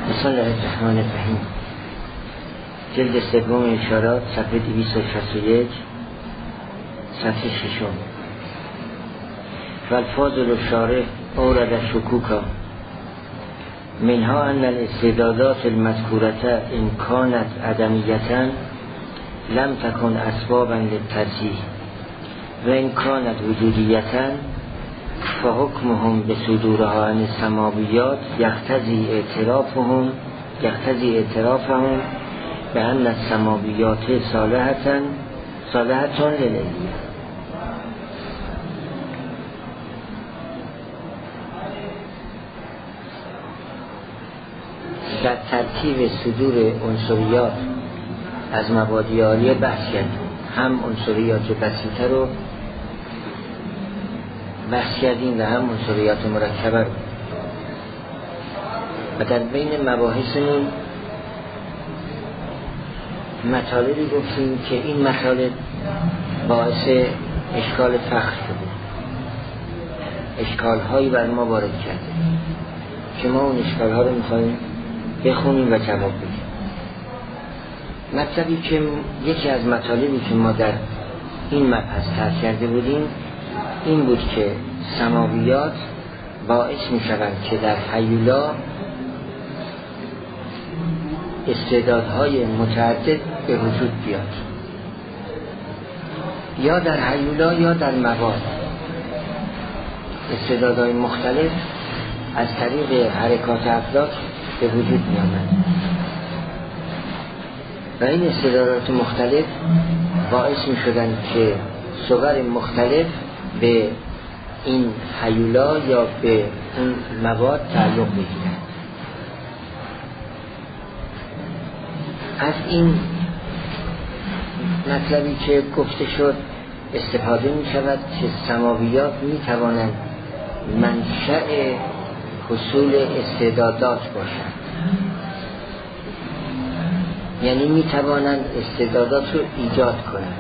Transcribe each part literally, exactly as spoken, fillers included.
بسم الله الرحمن الرحیم. جلد سوم اشارات صفحه دویست و شصت و یک، صفحه ششم. والفاضل الشارح اورد شکوکا منها ان الاستعدادات المذکورة ان كانت عدمیة لم تكن اسبابا للترجیح و ان كانت وجودیة فحکمهم بصدورها عن السماویات یقتضی اعترافهم یقتضی اعترافهم بأن السماویات صالحة صالحة للعلیة. در ترتیب صدور عنصریات از مبادی عالیه بحث کردیم. هم عنصریات بسیطه رو بحث کردیم و هم عنصریات مرکبه رو، و در بین مباحثمون مطالبی گفتیم که این مطالب باعث اشکال فخر شده، اشکال هایی بر ما وارد کرده که ما اون اشکال ها رو میخواییم بخونیم و جواب بدیم. مطلبی که یکی از مطالبی که ما در این مبحث طرح کرده بودیم این بود که سماویات باعث می شوند که در هیولا استعدادهای متعدد به وجود بیاد، یا در هیولا یا در مواد استعدادهای مختلف از طریق حرکات افلاک به وجود می آمد و این استعدادات مختلف باعث می شدند که صور مختلف به این هیولا یا به این مواد تعلق بگیرند. از این مطلبی که گفته شد استفاده می شود که سماویات می توانند منشأ حصول استعدادات باشند، یعنی می توانند استعدادات رو ایجاد کنند.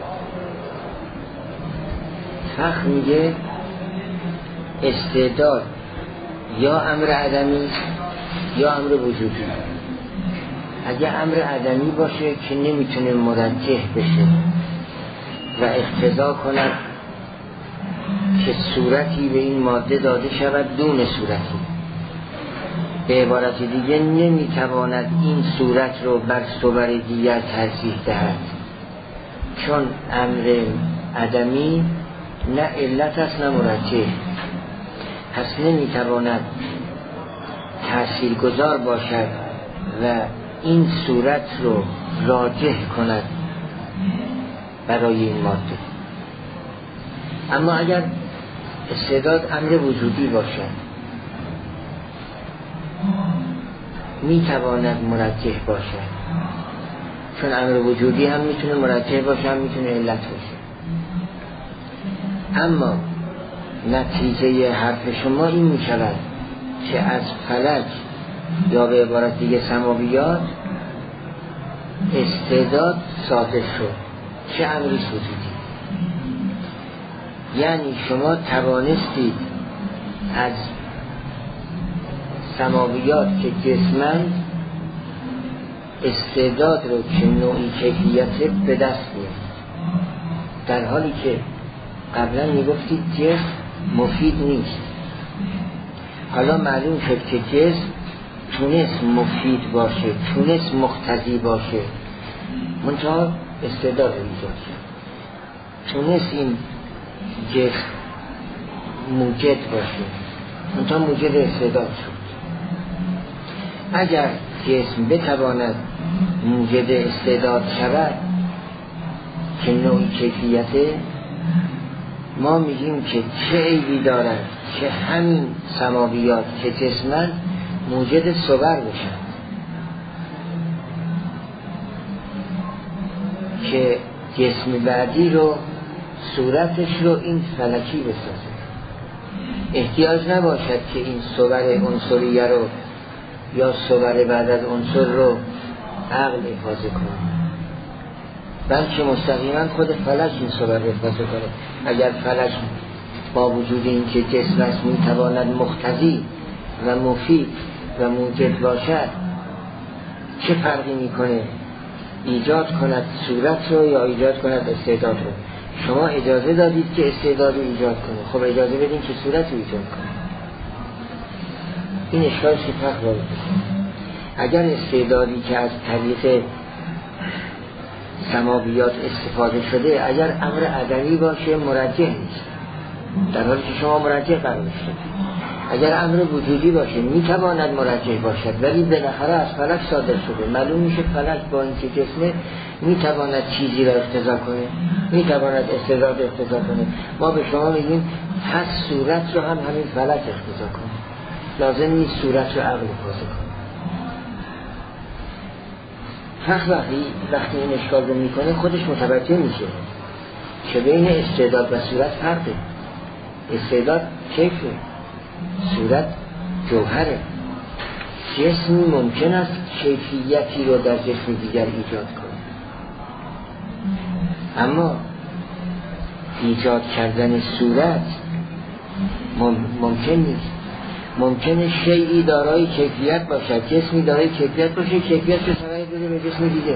فقه میگه استعداد یا امر عدمی یا امر وجودی. اگه امر عدمی باشه که نمیتونه مرجح بشه و اقتضا کند که صورتی به این ماده داده شود دون صورتی، به عبارت دیگه نمیتواند این صورت رو بر صور دیگر ترجیح دهد، چون امر عدمی نه علت است نه مرجح، پس نمیتواند تاثیرگذار باشد و این صورت رو راجح کند برای این ماده. اما اگر استعداد امر وجودی باشد میتواند مرجح باشد، چون امر وجودی هم میتونه مرجح باشه هم میتونه علت باشه. اما نتیجه حرف شما این می شود که از فلک یا به عبارت دیگه سماویات استعداد صادر شد، چه امری وجودی. یعنی شما توانستید از سماویات که جسمند استعداد رو که نوعی کیفیت به دست بیارید، در حالی که قبلا میگفتید جسم مفید نیست. حالا معلوم شد که جسم تونست مفید باشه، تونست مقتضی باشه، منتها استعداد رو ایجاد کرد. تونست این جسم موجد باشه، منتها موجد استعداد شد. اگر جسم بتواند موجد استعداد شود که نوعی کیفیته، ما میگیم که چه عیبی دارد که همین سماویات که جسمن موجد صور باشند، که جسم بعدی رو صورتش رو این فلکی بسازه. احتیاج نباشد که این صور عنصریه رو یا صور بعد از عنصر رو عقل افاظه کنه، بلکه مستقیما خود فلک این صور رو افاظه کنه. اگر فلک با وجود این که جسم است میتواند مقتضی و مفید و موجد باشد، چه فرقی میکنه ایجاد کند صورت رو یا ایجاد کند استعداد رو؟ شما اجازه دادید که استعداد رو ایجاد کنه، خب اجازه بدین که صورت رو ایجاد کنه. این اشکالش که فرق داره. اگر استعدادی که از طریق سماویات استفاده شده اگر امر عدمی باشه مرجح نیست، در حالی که شما مرجح قرار شد. اگر امر وجودی باشه میتواند مرجح باشد، ولی بالاخره از فلک صادر شده، معلوم میشه فلک با اینکه جسمه میتواند چیزی را اقتضا کنه، میتواند استعداد اقتضا کنه. ما به شما میگیم پس صورت رو هم همین فلک اقتضا کنه، لازم نیست صورت رو عقل اقتضا کنه. فقط وقتی وقتی این اشکال رو میکنه خودش متوجه میشه که بین استعداد و صورت فرقه. استعداد کیفه، صورت جوهره. جسمی ممکن است کیفیتی رو در جسم دیگر ایجاد کنه، اما ایجاد کردن صورت ممکن نیست. ممکنه شیئی دارای کیفیت باشد، جسمی دارای کیفیت باشه، کیفیت رو تغییر بده به جسم دیگه،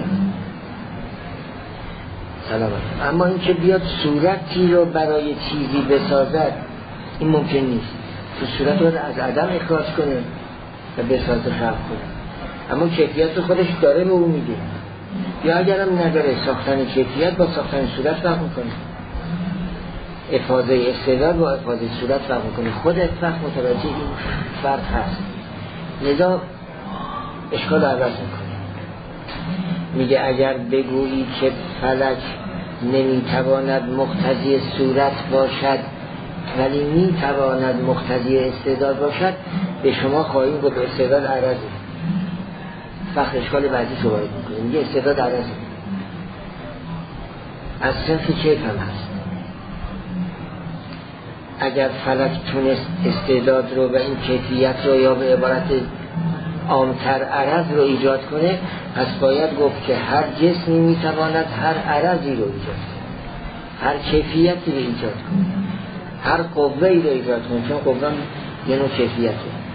سلامت. اما این که بیاد صورتی رو برای چیزی بسازد این ممکن نیست. تو صورت رو از عدم اخراج کنه و بسازه خلق کنه، اما کیفیت رو خودش داره به اون میده. یا اگرم نداره ساختن کیفیت با ساختن صورت فرق میکنه، افاضه استعداد با افاضه صورت فرق میکنه. خود اتفاق متوجه این فرق هست، لذا اشکال عوض میکنه. میگه اگر بگویی که فلک نمیتواند مقتضی صورت باشد ولی میتواند مقتضی استعداد باشد، به شما خواهیم گفت استعداد عرضه. فقط اشکال بعدی رو وارد میکنه، میگه استعداد عرضه از صنف کیف هم هست. اگر فلک تونست استعداد رو و این کیفیت رو یا به عبارت عامتر عرض رو ایجاد کنه، پس باید گفت که هر جسمی میتواند هر عرضی رو ایجاد کنه، هر کیفیتی رو ایجاد کنه، هر قوه‌ای رو ایجاد کنه، چون قوه یه نوع کیفیته.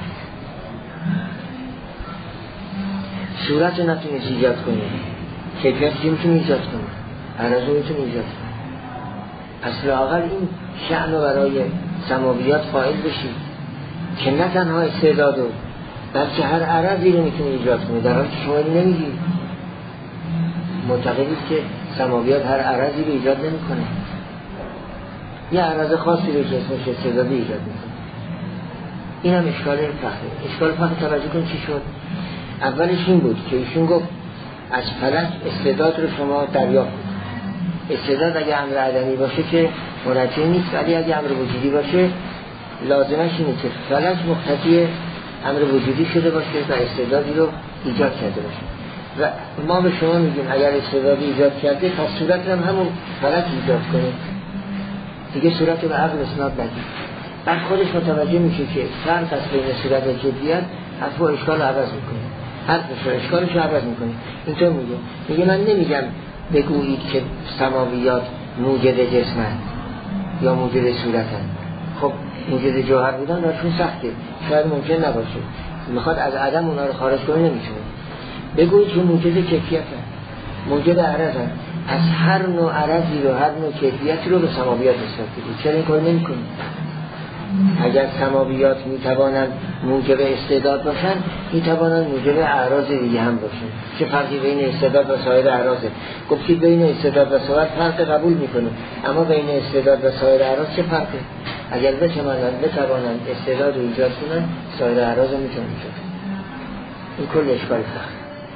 صورت رو نتونست ایجاد کنه، کیفیتی میتونه ایجاد کنه، عرض رو میتونه ایجاد کنه. پس لااقل این شأن رو برای سماویات قائل بشید که نه تنها استعداد رو بلکه هر عرضی رو میتونه ایجاد کنه، در حالی که شما این نمیگید. معتقدید که سماویات هر عرضی رو ایجاد نمیکنه، یه عرض خاصی رو که اسمش استعدادی ایجاد میکنه. این هم اشکال فقه. اشکال فقه توجه کن چی شد. اولش این بود که ایشون گفت از فلک استعداد رو شما دریافت کنید. استعداد اگه امر عدمی باشه که مرجح نیست، ولی اگه امر وجودی باشه لازمش اینه که فلک مقتضی امر وجودی شده باشه و استعدادی رو ایجاد کرده باشه. و ما به شما میگیم اگر استعدادی ایجاد کرده پس صورت هم همون فلک ایجاد کنه دیگه، صورت رو به عقل اسناد ندید. بعد خودش متوجه میشه که فرق از بین صورت و جدیت حرف و اشکال رو عوض میکنه، حرفش و اشکالش رو عوض میکنه. اینطور میگه میگه من نمیگم بگویید که سماویات موجد جسمن یا موجد صورتن. خب موجد جوهر بودن برشون سخته، شاید ممکن نباشه، میخواد از عدم اونا رو خارج کنه، نمیتونه. بگویید که موجد کیفیتن، موجد عرضن، از هر نوع عرضی رو، هر نوع کیفیتی رو به سماویات نسبت بدید. چرا این کار نمی‌کنید؟ اگر سماویات میتوانند موجب استعداد باشن، میتوانند موجب اعراض دیگه هم باشن. چه فرقی بین استعداد و سایر اعراضه؟ گفتید بین استعداد و سایر فرق قبول میکنه، اما بین استعداد و سایر اعراض چه فرقه؟ اگر بتوانند بتوانند استعداد رو ایجاد کنن، سایر اعراض رو میتونن ایجاد کنن. این کل اشکال فقه.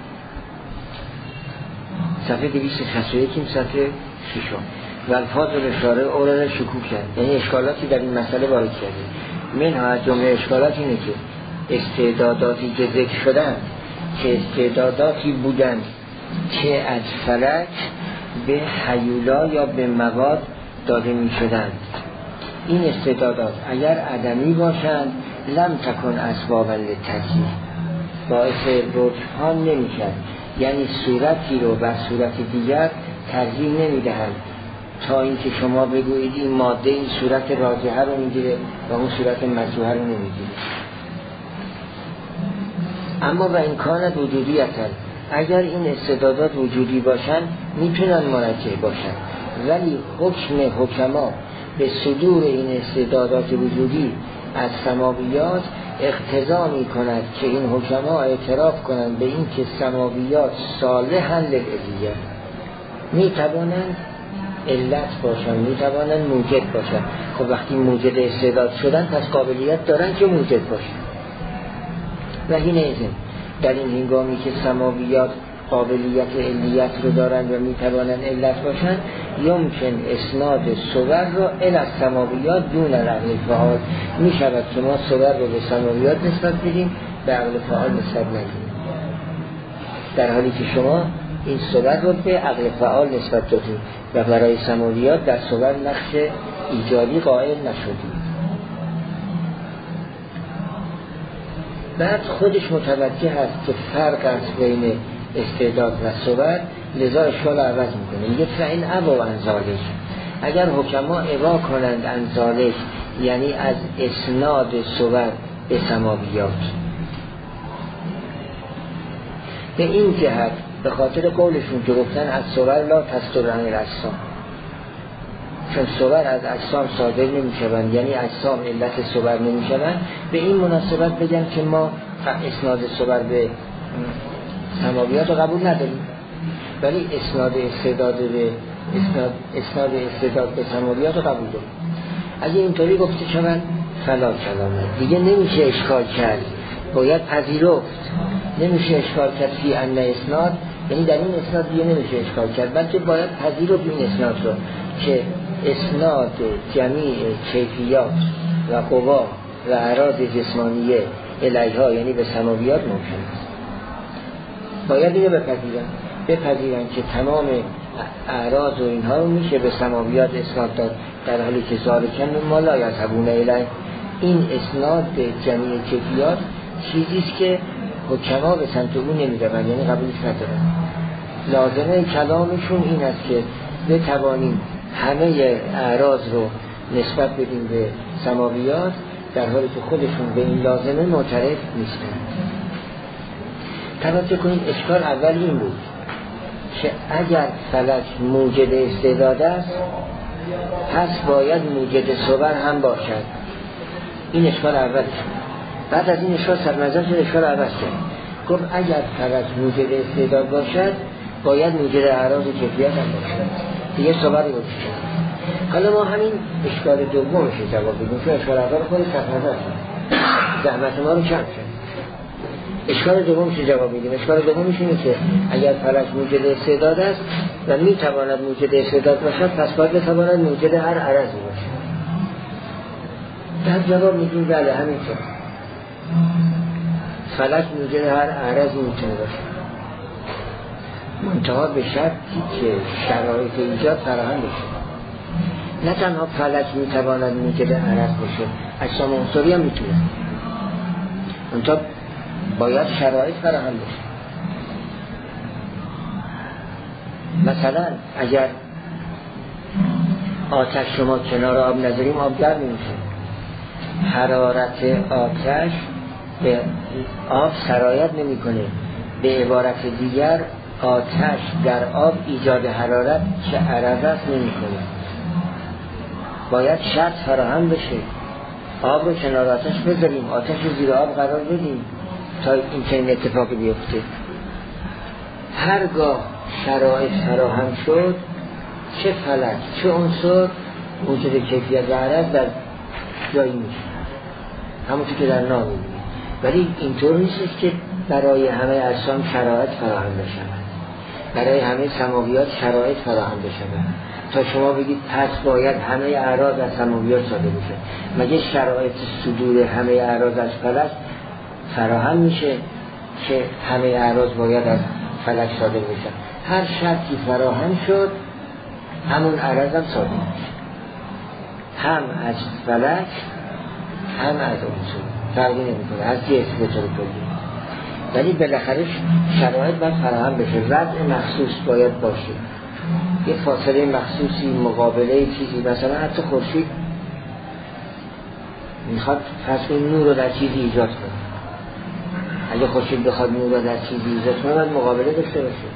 صفحه دویست و شصت و یک این صفحه ششم. و الفاظ و اشاره اورد شکوک کرد، یعنی اشکالاتی در این مسئله وارد کرده. منها از جمله اشکالات اینه که استعداداتی که ذکر شدن که استعداداتی بودند که از فلک به هیولا یا به مواد داده می شدند. این استعدادات اگر عدمی باشند لم تکن اسبابا للترجیح، باعث رجحان نمی شد، یعنی صورتی رو بر صورت دیگر ترجیح نمی دهند تا اینکه شما بگویید این ماده این صورت راجحه رو میگیره و اون صورت مرجوحه رو نمیگیره. اما و امکانت وجودیتن، اگر این استعدادات وجودی باشن میتونن مرجع باشن، ولی حکم حکما به صدور این استعدادات وجودی از سماویات اقتضا می کند که این حکما اعتراف کنند به این که سماویات صالحاً للعلیه، می توانند علت باشن، می توانند موجد باشن. خب وقتی موجد استعداد شدن پس قابلیت دارن که موجد باشن. و این ایزن در این هنگامی که سماویات قابلیت علیت رو دارن و می توانند علت باشن، یمکن اسناد صور را الی السماویات دون العقل فعال، می شود که ما صور رو به سماویات نسبت بدیم، به عقل فعال نسبت ندیم، در حالی که شما این صور رو به عقل فعال نسبت دادیم و برای سماویات در صور نقش ایجادی قائل نشدیم. بعد خودش متوجه هست که فرق است بین استعداد و صور، لذا اشکال عوض میکنه، میگه فإن ابوا عن ذلک، اگر حکما ابا کنند عن ذلک یعنی از اسناد صور به سماویات، به این جهت به خاطر قولشون که گفتن از صور لا تصدر عن الاجسام، چون صور از اجسام صادر نمیشوند، یعنی اجسام علت صور نمیشوند، به این مناسبت بگن که ما اسناد صور به سماویات رو قبول نداریم، ولی اسناد استعداد به اسناد, اسناد استعداد به سماویات رو قبول داریم. اگه اینطوری گفته شوند فلا کلامه، دیگه نمیشه اشکال کرد، باید پذیرفت، نمیشه اشکال کرد فی ان اسناد، یعنی در این اسناد دیگه نمیشه اشکال کرد، بلکه باید پذیرفت این اسناد رو که اسناد جمیع کیفیات و قوا و اعراض جسمانیه الیها یعنی به سماویات ممکن است. باید اینو بپذیرن بپذیرن که تمام اعراض و اینها رو میشه به سماویات اسناد داد، در حالی که ذالکن ما لا یذهبون الیه، این اسناد به جمیع کیفیات چیزیست که حکما به سمت اون نمیدونن، یعنی قبولش ندارن. لازمه کلامشون این است که بتوانیم همه اعراض رو نسبت بدیم به سماویات، در حالی که خودشون به این لازمه معترف نیستن. توجه کنید اشکال اول این بود که اگر فلک موجد استعداد است پس باید موجد صور هم باشد، این اشکال اول شد. بعد از این اشکال سرنظر شد، اشکال عوض شد، گفت اگر فلک موجد استعداد باشد باید موجد اعراض و کیفیت هم باشد، دیگه صور رو باشد. حالا ما همین اشکال دومش جواب بدیم، چون اشکال اول خود سرنظر شد، زحمت ما رو کم شد. اشکال دومش جواب میدیم. اشکال دومش اینه که اگر فلک موجد استعداد است و میتواند موجد استعداد باشد پس باید بتواند موجد هر عرضی باشد. در جواب میدیم بله همینطور، فلک موجد هر عرضی میتونه باشد، منتها به شرطی که شرایط ایجاد فراهم بشه. نه تنها فلک میتواند موجد عرض باشه، اجسام عنصری هم میتونه، منتها باید شرایط فراهم بشه. مثلا اگر آتش شما کنار آب نذاریم آب گرم نمیشه، حرارت آتش به آب سرایت نمیکنه. به عبارت دیگر آتش در آب ایجاد حرارت که عرض است نمیکنه، باید شرط فراهم بشه، آب رو کنار آتش بذاریم، آتش رو زیر آب قرار بدیم تا این چنین اتفاقی بیفته. هرگاه شرایط فراهم شد چه فلک چه عنصر وجود کیفیت و عرض در جایی میشه، همونطور که در نام میبینید. ولی اینطور نیست که برای همه اجسام شرایط فراهم بشود، برای همه سماویات شرایط فراهم بشود تا شما بگید پس باید همه اعراض از سماویات صادر بشه. مگه شرایط صدور همه اعراض از فلک فراهم میشه که همه اعراض باید از فلک صادر بشه؟ هر شرطی فراهم شد همون عرض هم صادر میشه، هم از فلک هم از عنصر، فرقی نمیکنه، از جسم به طور کلی. ولی بالاخره شرایط باید فراهم بشه، وضع مخصوص باید باشه، یه فاصله مخصوصی، مقابله چیزی. مثلا حتی خورشید میخواد فصل نور رو در چیزی ایجاد کنه، اگه خورشید بخواد نور رو در چیزی ایجاد کنه باید مقابله داشته باشه.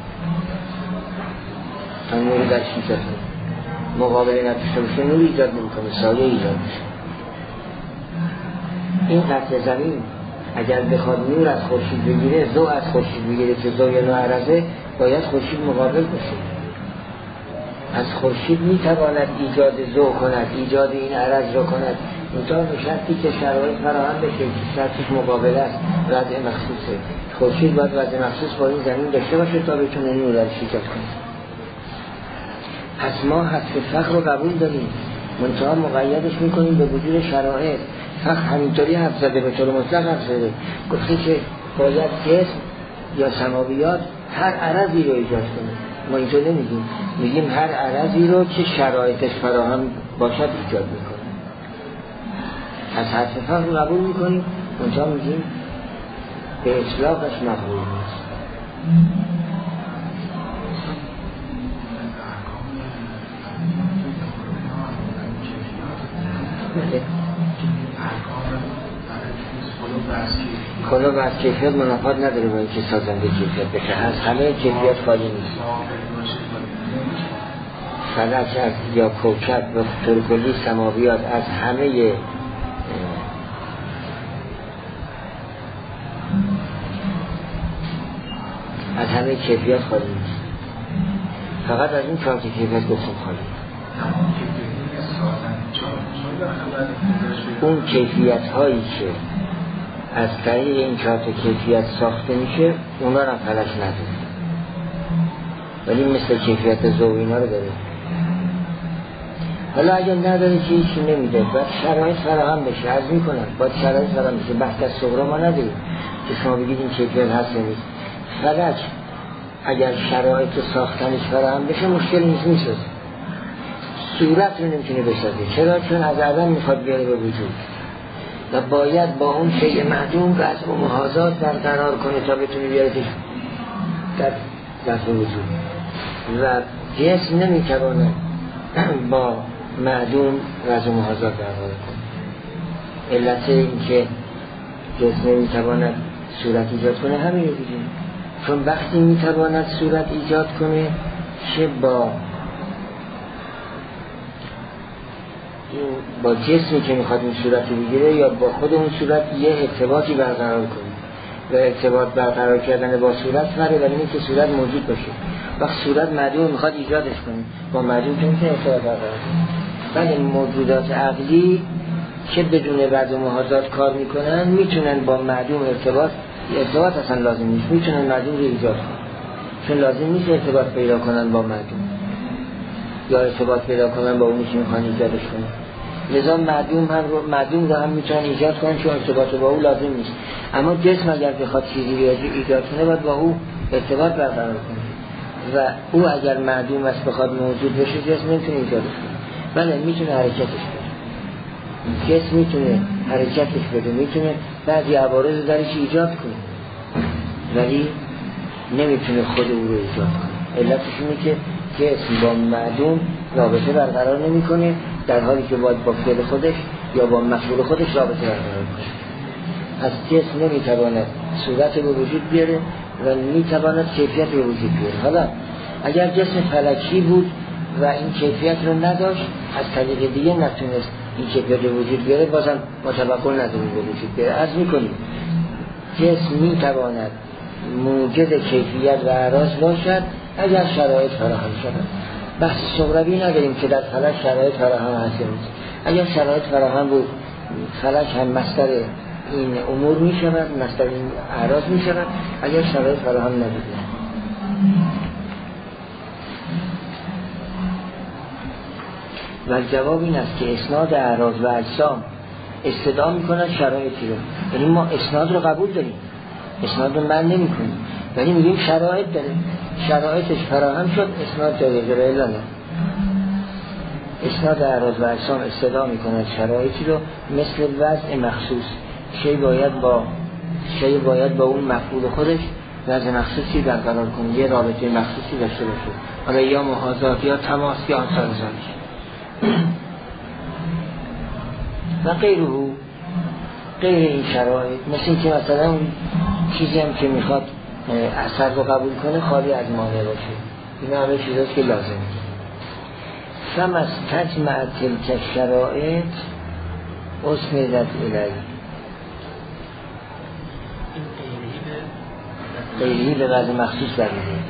تا نور در چیز ایجاد کنه مقابله نداشته باشه نور ایجاد نمیکنه، سایه ایجاد میشه. این قطع زمین اگر بخواد نور از خورشید بگیره، ضوء از خورشید بگیره که ضوء نوع عرضه، باید خورشید مقابل باشه. از خورشید میتواند ایجاد ضوء کند، ایجاد این عرض رو کند، منتها به شرطی که شرایط فراهم بشه که شرطش مقابله است، وضع مخصوصه. خورشید باید وضع مخصوص با این زمین داشته باشه تا بتونه نور رو ایجاد کنه. پس ما حذف فخر رو قبول داریم، منتها مقیدش میکنیم به وجود شرایط. فخر همینطوری حرف زده، به طور مطلق حرف زده، گفته که باید جسم یا سماویات هر عرضی رو ایجاد کنه. ما اینطور نمیگیم، میگیم هر عرضی رو که شرایطش فراهم باشد ایجاد میکنه. از حذف فخر رو قبول میکنیم، منتها میگیم به اطلاقش مقبول نیست. کلا و از کیفیت منافات نداره با اینکه سازنده کیفیت بشه. از همه کیفیت خالی نیست. فلک از یا کوکب و طور کلی سماویات از همه از همه کیفیت خالی نیست. فقط از این چهار کیفیت گفتم خالی. اون کیفیت هایی که از طریق این چهار کیفیت ساخته میشه اونا رو فلک نداره، ولی مثل کیفیت ضوء اینا رو داره. حالا اگر نداره که هیچی نمیده، باید شرایط فراهم بشه. عرض میکنم باید شرایط فراهم بشه. بحث از صغرا ما نداریم که شما بگید این کیفیت هست نیست. فلک اگر شرایط ساختنش فراهم بشه مشکل نیست، میشه صورت رو نمیتونه بسازه. چرا؟ چون از عدم میخواد بیاره به وجود و باید با اون شیء معدوم و از محاذات برقرار کنه تا بتونه بیاره در دفع وجود. و جسم نمیتونه با معدوم و از محاذات برقرار کنه. علت این که جسم نمیتواند صورت ایجاد کنه همین رو دیگه. چون وقتی میتواند صورت ایجاد کنه چه با با جسمی که میخواد این صورتی بگیره یا با خود اون صورت یه ارتباطی برقرار کنه و ارتباط برقرار کردن با صورت فرق ولی این که صورت موجود باشه. وقت صورت معدوم میخواد ایجادش کنه، با معدوم که میتونه ارتباط برقرار کنه. ولی موجودات عقلی که بدون وضع محاذات کار میکنن میتونن با معدوم ارتباط ارتباط اصلا لازم نیست، میتونن معدوم رو ایجاد کنن، چون لازم نیست ارتباط پیدا کنن با معدوم یا ارتباط پیدا کنن با اونی که میخوان ایجادش کنن. لذا معدوم هم رو معدوم رو هم میتونن ایجاد کنن چون ارتباط با او لازم نیست. اما جسم اگر بخواد چیزی ایجاد کنه باید با او ارتباط برقرار کنه و او اگر معدوم است بخواد موجود بشه جسم نمیتونه ایجادش کنه. بله میتونه حرکتش بده، جسم میتونه حرکتش بده، میتونه بعضی عوارض درش ایجاد کنه ولی نمیتونه خود او رو ایجاد کنه. علتش اینه که جسم با معدوم رابطه برقرار نمیکنه، در حالی که باید با فعل خودش یا با مفعول خودش رابطه برقرار کنه. از جسم نمیتواند صورت به وجود بیاره و میتواند کیفیت به وجود بیاره. حالا اگر جسم فلکی بود و این کیفیت رو نداشت، از طریق دیگه نتونست این کیفیت به وجود بیاره، بازم متوقع نداریم به وجود بیاره. عرض میکنیم جسم میتواند موجد کیفیت و اعراض باشد اگر شرایط فراهم شود. بحث صغروی نداریم که در فلک شرایط فراهم هست. اگر شرایط فراهم بود فلک هم مصدر این امور می شود، مصدر این اعراض می شود. اگر شرایط فراهم نبود و جواب این است که اسناد اعراض و اجسام استدعا می کند شرایطی رو. یعنی ما اسناد رو قبول داریم، اسناد رو من نمی کنیم، ولی میگیم شرایط داره، شرایطش فراهم شد اسناد جای غیر الا نه. اسناد اعراض و اجسام استدعا می کند شرایطی رو مثل وضع مخصوص. شی باید با شی باید با اون مفعول خودش وضع مخصوصی برقرار کنه، یه رابطه مخصوصی داشته باشه، حالا یا محاذات یا تماس یا آنسان زنش و غیره غیر این شرایط. مثل که مثلا چیزی هم که میخواد اثر رو قبول کنه خالی از مانع باشه. این همه چیزاست که لازمه. فم از تجمع تلک شرائط اسندت الی. غیری به بعض مخصوص برمیده،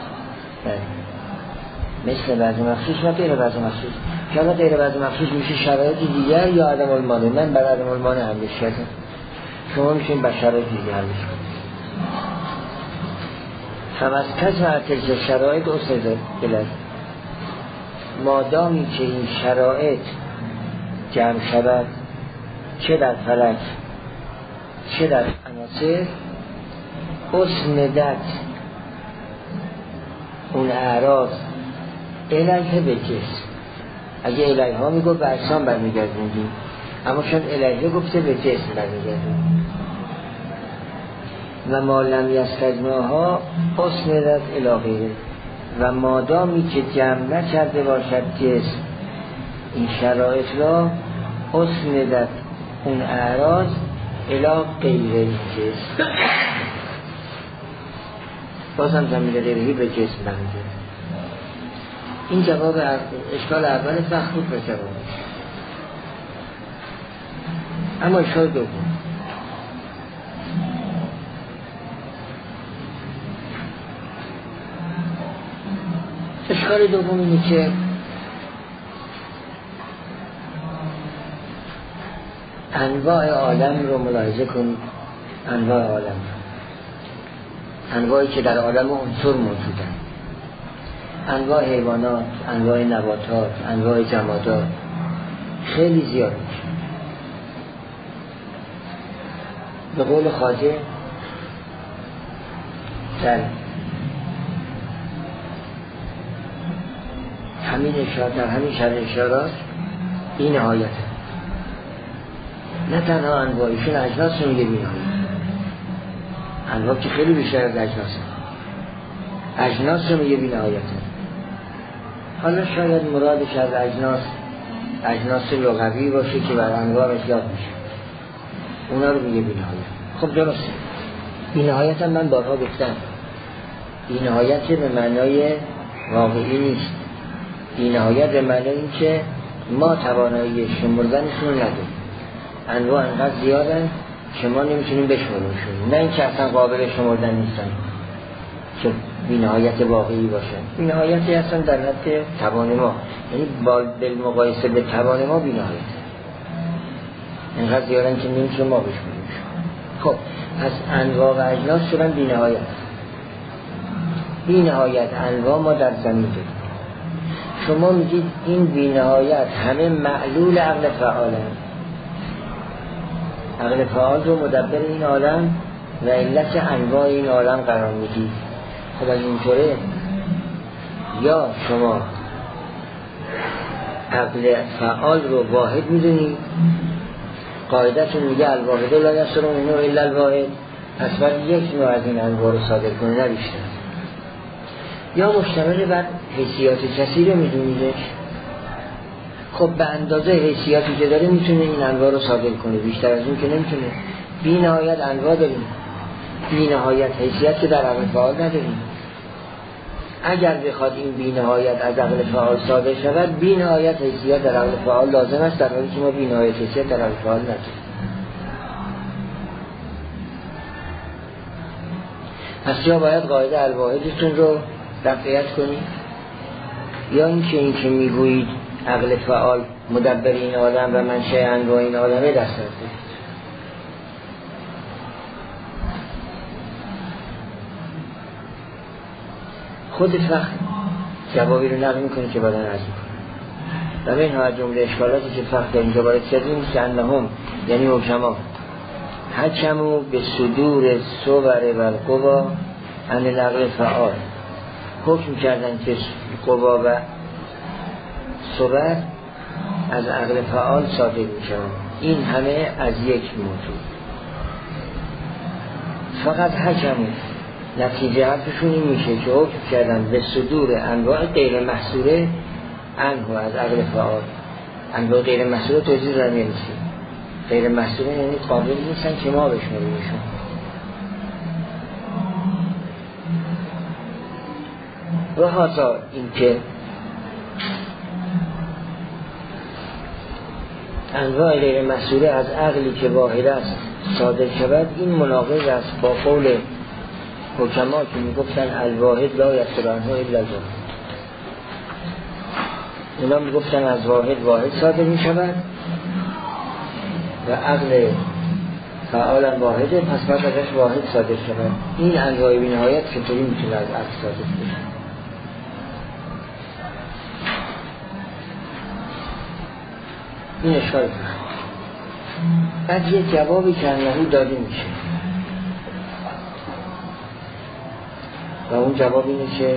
مثل بعض مخصوص و غیر بعض مخصوص. شما غیر بعض مخصوص میشه شرایط دیگر یا عدم المانع. من بر عدم المانع حملش کردم، شما میشین بر شرایط دیگر حملش کنید. هم از تجمع تلک شرایط اسندت الی. مادامی که این شرایط جمع شود، چه در فلک چه در عناصر، اسندت اون اعراض الیه به جسم. اگه الیه ها میگفت به اجسام برمیگردوندیم، اما چون الیه گفته به جسم برمیگردوندیم. و ما لم یستجمعها اسندت الی غیره. و مادامی که جمع نکرده باشد جسم این شرایط را، اسندت اون اعراض الی غیره جسم. بازم زمین غیرهی به جسم برمیگرده. این جواب اشکال اول فخر بود به جوابش. اما اشکال دوم، اشکال دوم اینه که انواع عالم رو ملاحظه کنید. انواع عالم، انواعی که در عالم عنصر موجودن، انواع حیوانات، انواع نباتات، انواع جمادات خیلی زیاد میشه. به قول خواجه در همین اشارات، در همین شرح اشارات این نهایت، نه تنها انواعیشون اجناس رو میگه بی نهایت. انواع که خیلی بیشتر از اجناس هم. اجناس رو میگه بی نهایت. حالا شاید مرادش از اجناس اجناس لغوی باشه که بر انواع اطلاق میشه، اونا رو میگه بی نهایت. خب درسته، بی نهایت هم من بارها گفتم، بی نهایت به معنای واقعی نیست. بی نهایت به معنای این که ما توانایی شمردنشون نداریم. انواع انقدر زیادن که ما نمیتونیم بشماریمشون، نه اینکه اصلا قابل شمردن نیستن که بی نهایت واقعی باشن. بی نهایتی هستن در حد توان ما، یعنی با بالمقایسه به توان ما بی نهایت انقدر زیادن که نمیتونیم ما بشماریمشون. خب از انواع و اجناس شدن بی نهایت. بی نهایت انواع ما در زمین داریم. شما میگید این بی نهایت همه معلول عقل فعال هم. عقل فعال رو مدبر این عالم و علت انواع این عالم قرار میدید. خب از اینطوره یا شما عقل فعال رو واحد میدونید، قاعدتون میگه الواحد لا یصر منه الا الواحد، پس باید یک نوع از این انواع رو صادر کنه نه بیشتر. یا مشتمل بر حیثیات کسی رو میدونیدش، خب به اندازه حیثیاتی که داره میتونه این انواع رو صادر کنه، بیشتر از اون که نمیتونه. بی نهایت انواع داریم، بی نهایت حیثیت که در عقل فعال نداریم. اگر بخواد این بی نهایت از عقل فعال صادر شود، بی نهایت حیثیت در عقل فعال لازم است، در حالی که ما بی نهایت حیثیت در عقل فعال نداریم. پس یا باید قاعده الواحدتون رو تقویت کنید، یا اینکه این که میگویید عقل فعال مدبر این عالم و منشأ انواع این عالمه دست دارید. خود فقط جوابی رو نقل میکنه که بعدا عرض میکنه. و به اینها جمله اشکالاتی که فقط در اینجا باید کردیم که انهم یعنی حکما حکمو به صدور صور و القوا عن العقل فعال، حکم کردن که قوا و صور از عقل فعال صادر میشن. این همه از یک موضوع. فقط حکمو نتیجه حرفشون این میشه که حکم کردن به صدور انواع غیر محصوره انه از عقل فعال. انواع غیر محصوره توضیح رو نمی‌رسیم. غیر محصوره یعنی قابل نیستن که ما بشماریمشون. و هذا این که انواع غیر مسئوله از عقلی که واحد است صادر شود، این مناقض است با قول حکما که میگفتن الواحد لا یصدر عنه الا الواحد. اونا میگفتن از واحد واحد صادر میشود و عقل فعال واحده، پس بعد ازش واحد صادر شود. این انواع بی نهایت چطوری میتونه از عقل صادر بشه؟ این اشکال کنه. بعد یک جوابی که انهو داده میشه و اون جواب اینه که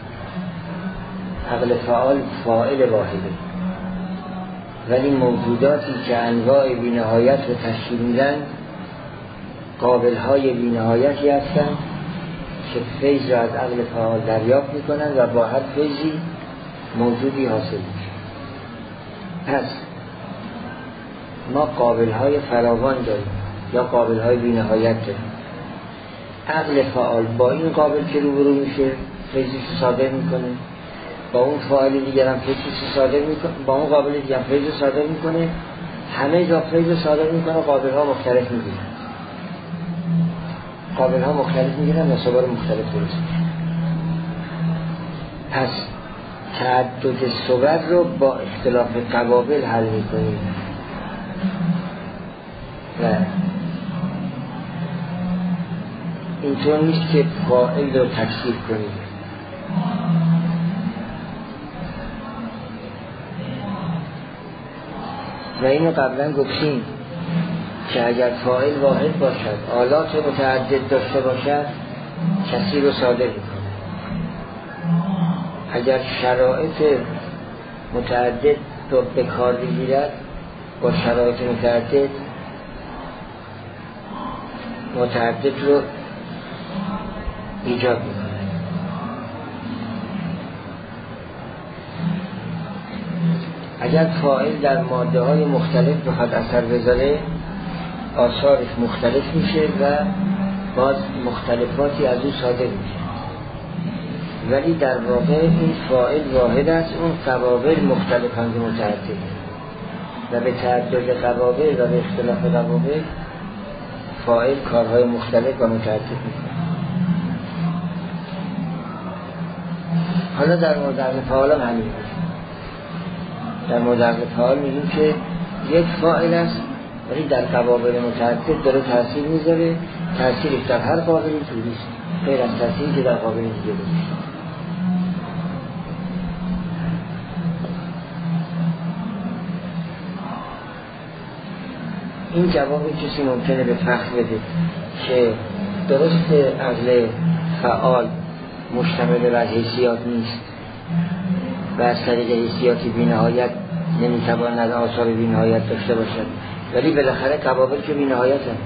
عقل فعال فاعل واحده، ولی موجوداتی که انواع بی نهایت رو تشکیل میدن قابل های بی نهایتی هستن که فیض را از عقل فعال دریافت میکنن و با هر فیضی موجودی حاصل میشه. پس ما قابل های فراوان داریم یا قابل های بی نهایت داریم. عقل فعال با این قابل که روبرو میشه فیضی صادر میکنه، با اون فاعل دیگر هم فیضی صادر میکنه، با اون قابل دیگر هم فیضی صادر میکنه، همه جا فیضی صادر میکنه، قابل ها مختلف میگیرن قابل ها مختلف میگیرن و سوار مختلف درست میشه. پس تعدد صور رو با اختلاف قوابل حل میکنیم و اینطور نیست که فاعل رو تکثیر کنیم. و اینو قبلا گفتیم که اگر فاعل واحد باشد، آلات متعدد داشته باشد، کسی رو صادر میکنه. اگر شرایط متعدد رو به کار بگیرد، با شرایط متعدد متعدد رو ایجاد میکنه. اگر فاعل در ماده های مختلف بخواد اثر بذاره، آثارش مختلف میشه و باز مختلفاتی از او صادر میشه، ولی در واقع این فاعل واحد است، اون قوابل مختلفند و متعدد و به تعدد قوابل و به اختلاف قوابل فاعل کارهای مختلف و متعدد میکنه. حالا در مورد عقل فعال هم همین هست. در مورد عقل فعال میگیم که یک فاعل است ولی در قوابل متعدد داره تأثیر میذاره، تأثیرش در هر قابلی توریست غیر از تأثیری که در قابل دیگه بودیست. این جوابی کسی ممکنه به فخر بده که درست عقل فعال مشتمل بر حیثیات نیست و از طریق حیثیاتی بی نهایت نمیتواند آثار بی نهایت داشته باشد، ولی بالاخره قوابل که بی نهایت هم.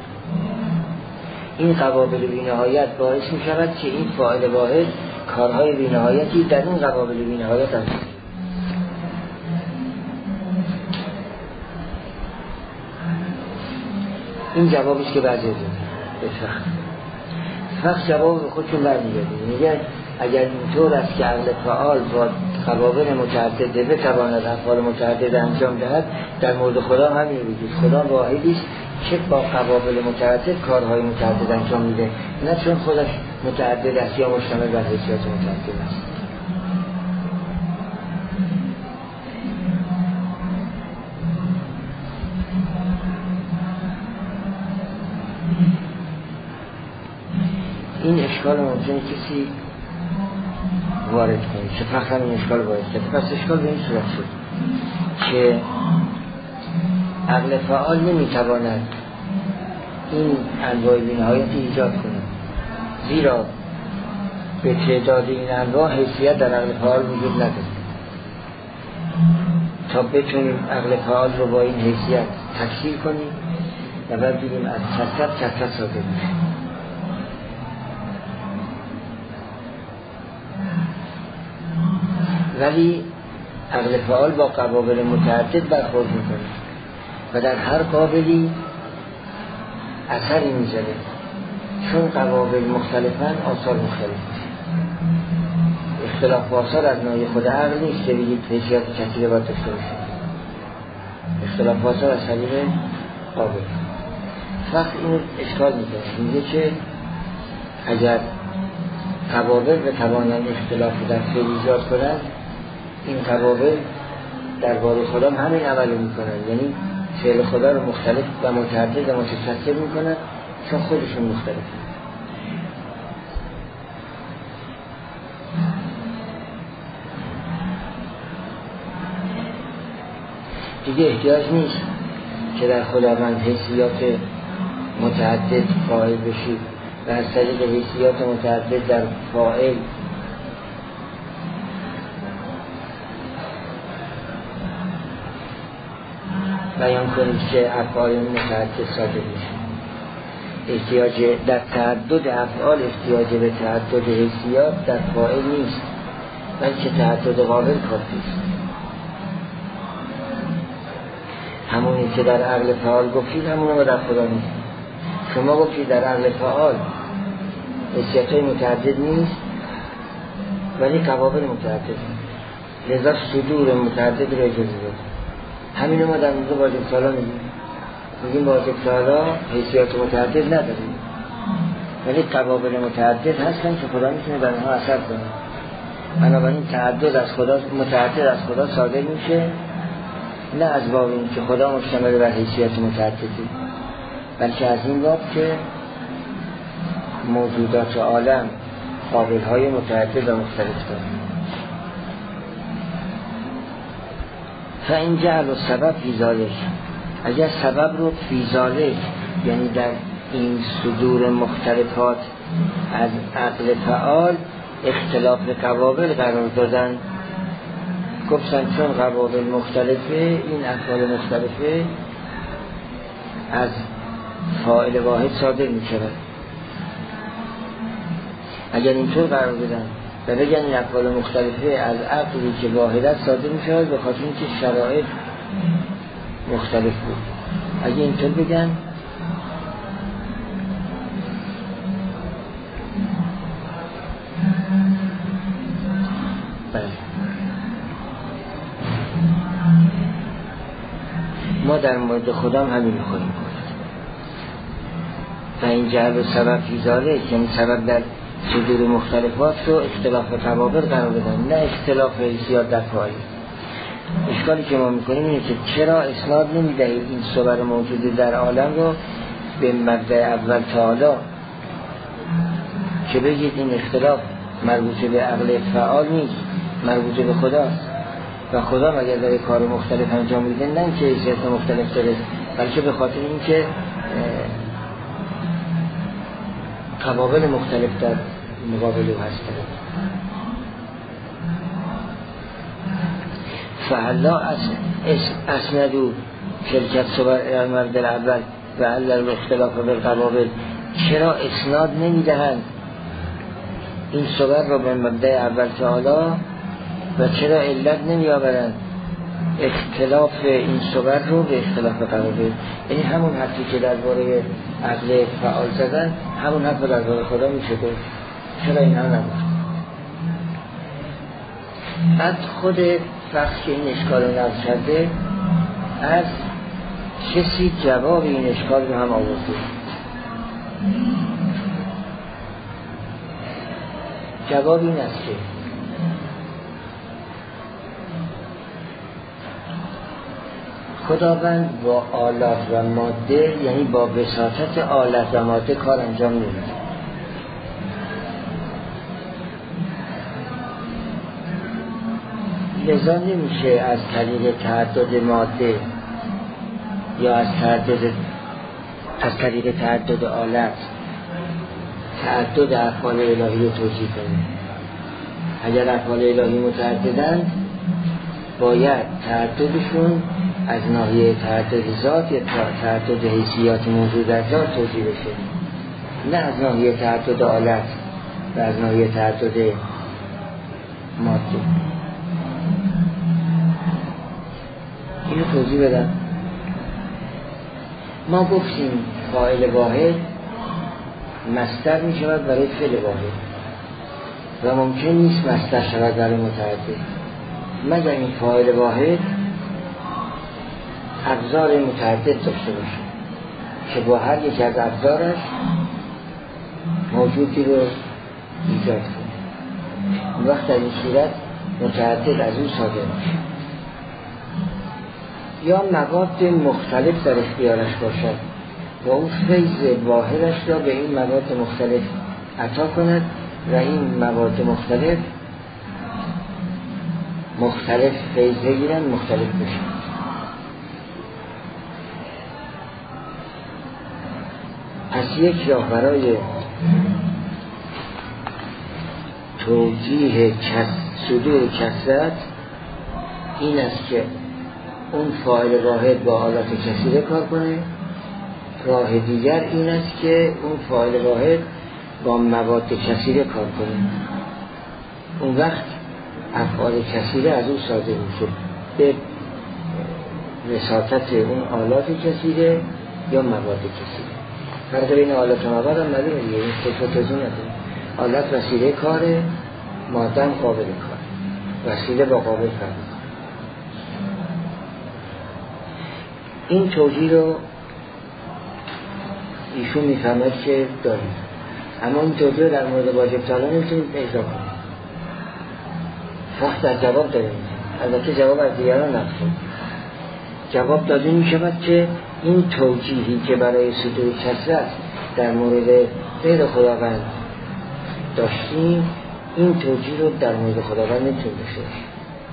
این قوابل بی نهایت باعث می شود که این فاعل واحد کارهای بی نهایتی در این قوابل بی نهایت هست. این جوابیست که بعضی دید به فخر فخر جواب به خودشون برمیگرده، میگه اگر اینطور است که عقل فعال با قوابل متعدده بتواند افعال متعدده انجام دهد، در مورد خدا همین بگید. خدا واحدی است که با قوابل متعدد کارهای متعدد انجام میده، نه چون خودش متعدد است یا مشتمل بر حیثیات متعدد است. این اشکال ممکنه کسی وارد کنه که فقط این اشکال وارد کنه. پس اشکال به این صورت شد که عقل فعال نمیتواند این انواع بی نهایتی ایجاد کنه، زیرا به تعداد این انواع حیثیت در عقل فعال وجود نداره. تا بتونیم عقل فعال رو با این حیثیت تکثیر کنیم و بعد بگیم از کثرت کثرت صادر میشه. ولی عقل فعال با قوابل متعدد برخورد میکنه و در هر قابلی اثری میذاره، چون قوابل مختلفن آثار مختلف میشه. اختلاف و آثار از نوع خود عقل نیست که بگید حیثیت کسی رو باید داشته باشه. اختلاف و آثار از طریق قابل. وقت این اشکال میکنه، میگه که اگر قوابل بتوانند اختلاف در فعل ایجاد کنند، این قوابل درباره خدا همین عمل میکنند، یعنی فعل خدا رو مختلف و متعدد و متکثر میکنند چون خودشون مختلفه. دیگه احتیاج نیست که در خداوند حیثیات متعدد فاعل بشید و از طریق حیثیات متعدد در فاعل بیان کنید که افعال متعدد صادر میشه. احتیاج در تعدد افعال احتیاج به تعدد حیثیات در فاعل نیست، بلکه تعدد قابل کافی است. همونی که در عقل فعال گفتید همون رو در خدا نیست. شما گفتید در عقل فعال حیثیت‌های متعدد نیست ولی قوابل متعدد، لذا صدور متعدد رو اجازه داد. همین رو ما در موضوع واجب سالا میگیم. میگیم واجب سالا حیثیت متعدد نداریم ولی قوابل متعدد هستن که خدا میتونه در اونها اثر کنه. بنابراین تعدد از خدا متعدد از خدا صادر میشه، نه از باب این که خدا مشتمل بر حیثیت متعددی، بلکه از این باب که موجودات عالم قابل‌های متعدد و مختلف دارند. فإن جعل السبب فی ذلک، اگر سبب رو فی ذلک یعنی در این صدور مختلفات از عقل فعال اختلاف قوابل قرار دادن، گفتن چون قوابل مختلفه این افعال مختلفه از فاعل واحد صادر می شود. اگر اینطور قرار بدن و بگن این افعال مختلفه از عقلی که واحدت صادر می شود به خاطر اینکه شرایط مختلف بود، اگه اینطور بگن بله ما در مورد خودم همین می‌خواهیم گفت. و این جعل سبب فی ذلک یعنی سبب در صدور مختلفات رو اختلاف قوابل قرار بدن، نه اختلاف حیثیات در فاعل. اشکالی که ما میکنیم اینه که چرا اسناد نمیدهید این صور موجود در عالم رو به مبدأ اول تعالی که بگید این اختلاف مربوط به عقل فعال نیست، مربوط به خداست و خدا مگر داره کار مختلف انجام میده، نه اینکه حیثیت مختلف داره، بلکه به خاطر اینکه قوابل مختلف در مقابل او هستند. فعلا اسندو شرکت صبر المرد الاول و علل اختلاف بالقوابل، چرا اسناد نمیدهند این صبر رو به مبدأ اول تعالی و چرا علت نمیآورند اختلاف این صبر رو به اختلاف قوابل؟ یعنی همون حرفی که درباره عقل فعال زدن همون حرف درباره خدا میشه گفت، چرا این هم نگفت؟ بعد خود وقتی که این اشکال رو نقل کرده از کسی جواب این اشکال رو هم آورده. جواب این است که خداوند با آلات و ماده یعنی با وساطت آلات و ماده کار انجام نمیده. لذا نمیشه از طریق تعدد ماده یا از تعدد از طریق تعدد آلات تعدد افعال الهی رو توجیه کنیم. اگر افعال الهی متعددند باید تعددشون از ناحیه تعدد ذات یا تعدد حیثیات موجود در ذات توجیه بشه، نه از ناحیه تعدد آلات و از ناحیه تعدد ماده. اینو توضیح بدم. ما گفتیم فاعل واحد مصدر می شود برای فعل واحد. و ممکن نیست مصدر شود برای متعدد مگر این فاعل واحد ابزار متعدد داشته باشه که با هر یک از ابزارش موجودی رو ایجاد کنه. اون وقت در این صورت متعدد از اون صادر میشه. یا مواد مختلف در اختیارش باشد و اون فیض واحدش را به این مواد مختلف عطا کند و این مواد مختلف مختلف فیض بگیرن مختلف بشن. پس یک راه برای توجیه صدور کثرت این است که اون فاعل واحد با آلات کثیره کار کنه. راه دیگر این است که اون فاعل واحد با مواد کثیره کار کنه. اون وقت افعال کثیره از اون صادر میشه به وساطت اون آلات کثیره یا مواد کثیره. فرق بین آلات و مواد هم نداره دیگه، این صفت از اون نداره. آلات وسیله کاره، ماده هم قابل کاره، وسیله با قابل فرق. این توجیه رو ایشون میفهمد که داریم، اما این توجیه در مورد واجب تعالی نمیتونید اجرا کنید. فقط در جواب داریم، البته جواب از دیگران نفسه. جواب داده میشود که این توجیهی که برای صدور کثرت در مورد غیر خداوند داشتیم، این توجیه رو در مورد خداوند نمیتونید داشته باشیم،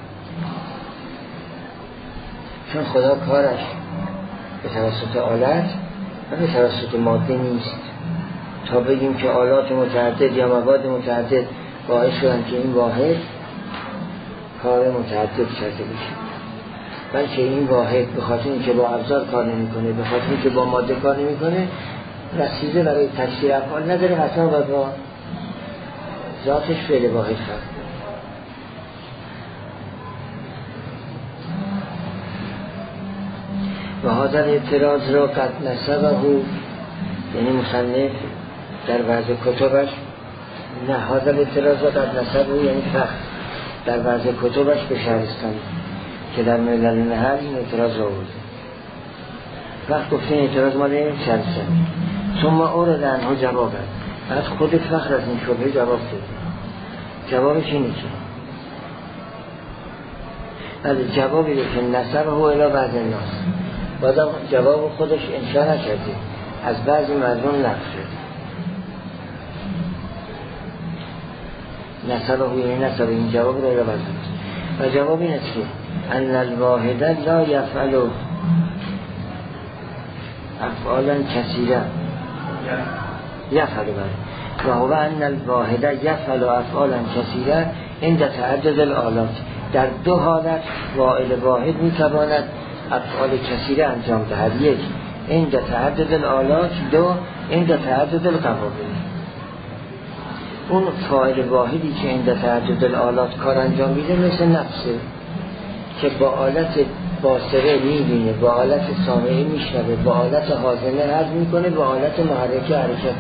چون خدا کارش به توسط آلت و به توسط ماده نیست تا بگیم که آلات متعدد یا مواد متعدد باعث شدن که این واحد کار متعدد کرده بشه، بلکه این واحد به خاطر اینکه با ابزار کار نمیکنه، به خاطر اینکه با ماده کار نمیکنه، رسیده برای تکثیر افعال نداره، حتی و با ذاتش فعل واحد فرق. و هذا اعتراض را قد نسبه، یعنی مصنف در وضع کتبش، نه هذا اعتراض را قد نسبه یعنی فقط در وضع کتبش به شهرستان که در ملل نهر این اعتراض را آورده. وقت گفته این اعتراض مال شهرستان، ثم اورد عنه جواب، بعد خود فخر از این شبهه جواب داد. جوابش اینه که بعد جوابی رو که نسبه الی بعض الناس، بعد جواب خودش انشاء نکرده، از بعضی مردم نقل شد. نسبه یعنی نسبه این جواب رو الی بعض الناس، و جواب این است که ان الواحد لا یفعل افعالا کثیره یفعل بر و هو ان الواحد یفعل افعالا کثیره عند تعدد الآلات. در دو حالت فاعل واحد میتواند افعال کثیره انجام دهد، یک عند تعدد الآلات، دو عند تعدد القوابل. اون فاعل واحدی که عند تعدد الآلات کار انجام میده مثل نفسه که با آلت باصره میبینه، با آلت سامعه میشنوه، با آلت حاضنه هضم میکنه، با آلت محرکه حرکت،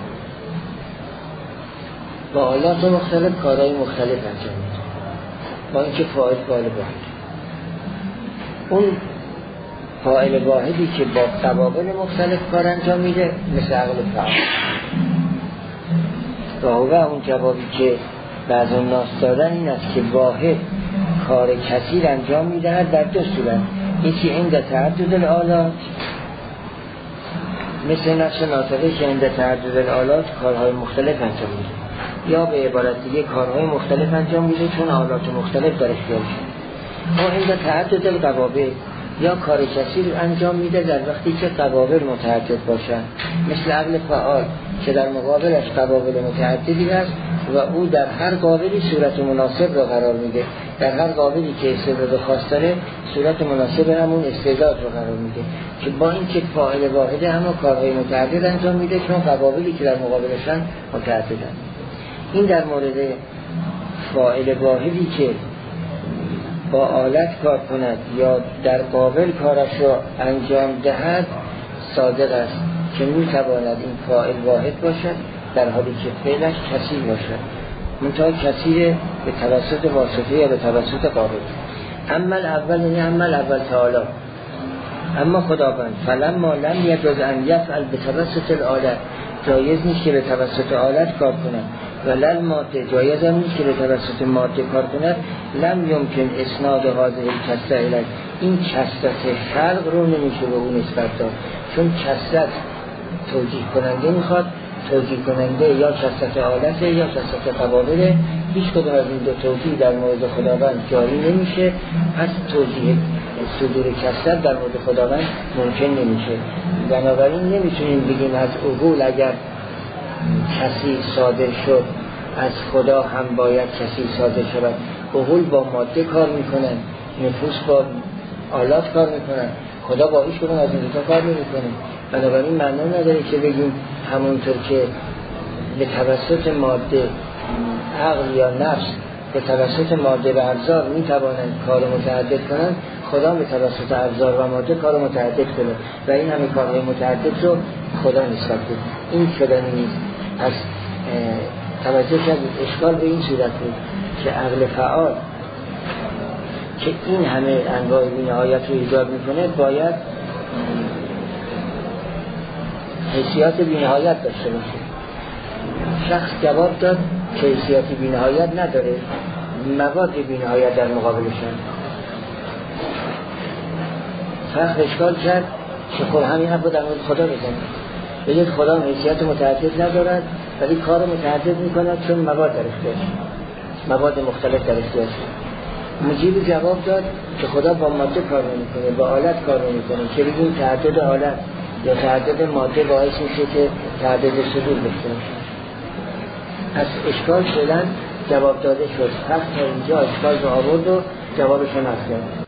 با آلات مختلف کارهای مختلف انجام میده، با اینکه فاعل فاعل واحد. اون فاعل واحدی که با قوابل مختلف کار انجام میده مثل عقل فعال. و اون جوابی که بعض الناس دادن این است که واحد کار کثیر انجام میدهد در دو صورت، یکی عند تعدد الآلات مثل نفس ناطقه که عند تعدد الآلات کارهای مختلف انجام میده، یا به عبارت دیگه کارهای مختلف انجام میده چون آلات مختلف در اختیار شده. و عند تعدد القوابل یا کار کثیر انجام میده در وقتی که قوابل متعدد باشن، مثل عقل فعال که در مقابلش قوابل متعددی هست و او در هر قابلی صورت مناسب را قرار میده، در هر قابلی که استعداد خاص داره صورت مناسب همون استعداد رو قرار میده، که با این که فاعل واحده اما کارهای متعدد انجام میده چون قوابلی که در مقابلشن متعددن. این در مورد فاعل واحدی که با آلت کار کند یا در قابل کارش را انجام دهد صادق است که میتواند این فاعل واحد باشد در حالی که فعلش کثیر باشد. منتها کثیر به توسط واسطه یا به توسط قابل. اما اول یعنی اما اول تعالی، اما خداوند فلما لم یجوز ان یفعل به توسط الآلت، جایز نیست که به توسط آلت کار کند، و لل ماده جایز هم نیست که به توسط ماده کار کند. لم یمکن اسناد هذه الکسرة الیه، این کسرت خلق رو نمیشه به اون نسبت داد، چون کسرت توجیه کننده میخواد، توجیه کننده یا کسرت آلته یا کسرت قبابله، هیچ کدوم از این دو توجیه در مورد خداوند جاری نمیشه، پس توجیه صدور کسرت در مورد خداوند ممکن نمیشه. بنابراین نمیتونیم بگیم از عقول اگر کسی صادر شد از خدا هم باید کسی صادر شود. عقول با ماده کار میکنن، نفوس با آلات کار میکنن، خدا با هیچ کدوم از این دوتا کار نمیکنه. بنابراین معنی نداره که بگیم همونطور که به توسط ماده عقل یا نفس به توسط ماده و ابزار میتوانند کار متعدد کنند، خدا به توسط ابزار و ماده کار متعدد کنه و این همه کارهای متعدد رو خدا نسبت بود. این شدنی نیست. پس توجه کرد اشکال به این صورت بود که عقل فعال که این همه انواع بی‌نهایت رو ایجاد میکنه باید حیثیات بی‌نهایت داشته باشه. شخص جواب داد که حیثیات بی‌نهایت نداره، مواد بی‌نهایت در مقابلشن. فقط اشکال کرد که خب همین حرف در مورد خدا بزنید، بگید خدا حیثیت متعدد ندارد ولی کار متعدد میکند چون مواد در اختیارش، مواد مختلف در اختیارش. مجیب جواب داد که خدا با ماده کار نمیکنه، با آلت کار نمیکنه، که بگیم تعدد آلت یا تعدد ماده باعث میشه که تعدد صدور بشه. پس اشکال شدن جواب داده شد. پس تا اینجا اشکال رو آورد و جوابشون هست.